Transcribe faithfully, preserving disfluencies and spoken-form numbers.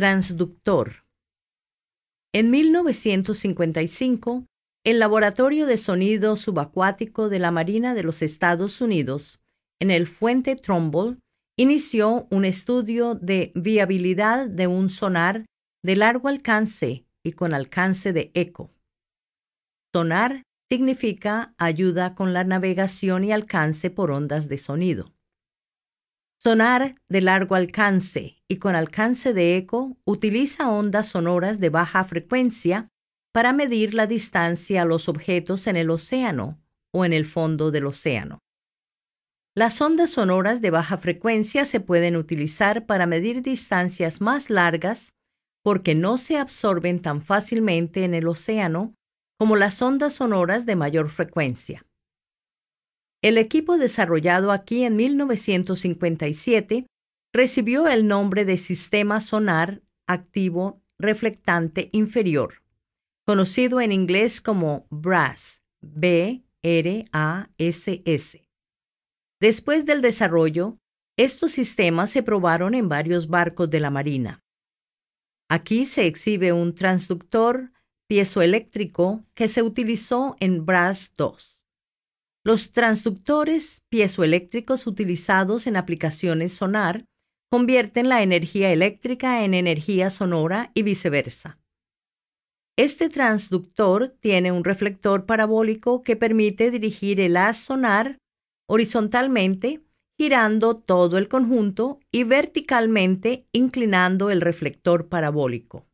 Transductor. En mil novecientos cincuenta y cinco, el Laboratorio de Sonido Subacuático de la Marina de los Estados Unidos, en el Fuente Trumbull, inició un estudio de viabilidad de un sonar de largo alcance y con alcance de eco. Sonar significa ayuda con la navegación y alcance por ondas de sonido. Sonar de largo alcance y con alcance de eco utiliza ondas sonoras de baja frecuencia para medir la distancia a los objetos en el océano o en el fondo del océano. Las ondas sonoras de baja frecuencia se pueden utilizar para medir distancias más largas porque no se absorben tan fácilmente en el océano como las ondas sonoras de mayor frecuencia. El equipo desarrollado aquí en mil novecientos cincuenta y siete recibió el nombre de Sistema Sonar Activo Reflectante Inferior, conocido en inglés como B R A S, B R A S S. Después del desarrollo, estos sistemas se probaron en varios barcos de la Marina. Aquí se exhibe un transductor piezoeléctrico que se utilizó en B R A S dos. Los transductores piezoeléctricos utilizados en aplicaciones sonar convierten la energía eléctrica en energía sonora y viceversa. Este transductor tiene un reflector parabólico que permite dirigir el haz sonar horizontalmente, girando todo el conjunto, y verticalmente, inclinando el reflector parabólico.